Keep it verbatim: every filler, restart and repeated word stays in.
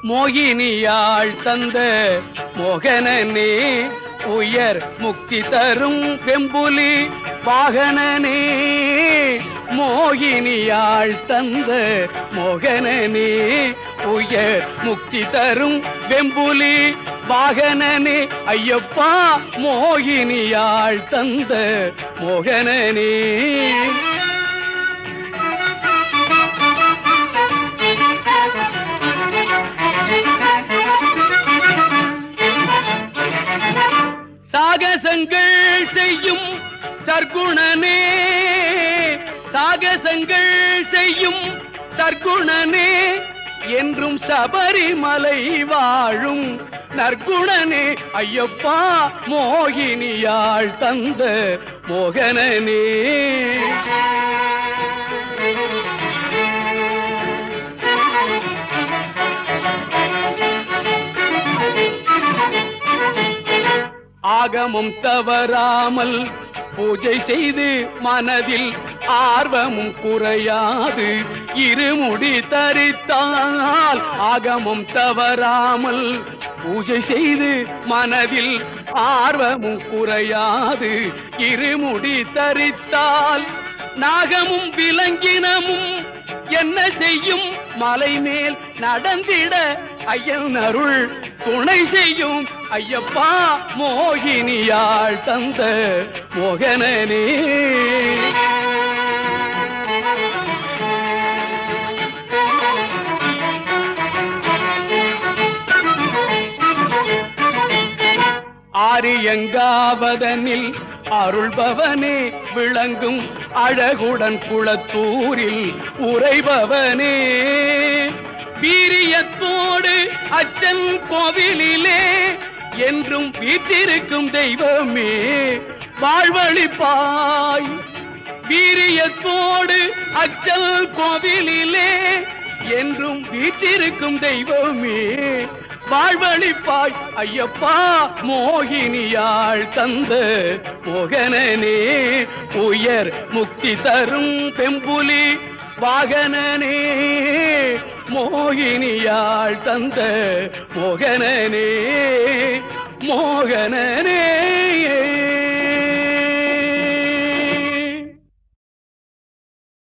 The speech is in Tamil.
மோகினியாள் தந்த மோகனனே உயர் முக்தி தரும் வெம்புலி வாகனனே மோகினியாள் தந்த மோகனனே உயர் முக்தி தரும் வெம்புலி வாகனனே ஐயப்பா மோகினியாள் தந்த மோகனனே சாகசங்கள் செய்யும் சர்க்குணனே சாகசங்கள் செய்யும் சர்க்குணனே என்றும் சபரிமலை வாழும் நற்குணனே ஐயப்பா மோகினியாள் தந்த மோகனனே ஆகமும் தவறாமல் பூஜை செய்து மனதில் ஆர்வமும் குறையாது இருமுடி தரித்தால் ஆகமும் தவறாமல் பூஜை செய்து மனதில் ஆர்வமும் குறையாது இருமுடி தரித்தால் நாகமும் விலங்கினமும் என்ன செய்யும் மலை மேல் நடந்திட ஐயன் அருள் துணை செய்யும் ஐயப்பா மோகினியாள் தந்த மோகனனே ஆரியங்காவதனில் அருள்பவனே விளங்கும் அழகுடன் குளத்தூரில் உறைபவனே வீரியத்தோடு அச்சன் கோவிலிலே என்றும் வீற்றிருக்கும் தெய்வமே வாழ்வழிப்பாய் வீரியத்தோடு அச்சல் கோவிலிலே என்றும் வீற்றிருக்கும் தெய்வமே வாழ்வழிப்பாய் ஐயப்பா மோகினியாள் தந்த மோகனனே உயர் முக்தி தரும் பெம்புலி வாகனனே மோகினியாள் தந்த மோகனனே மோகனனே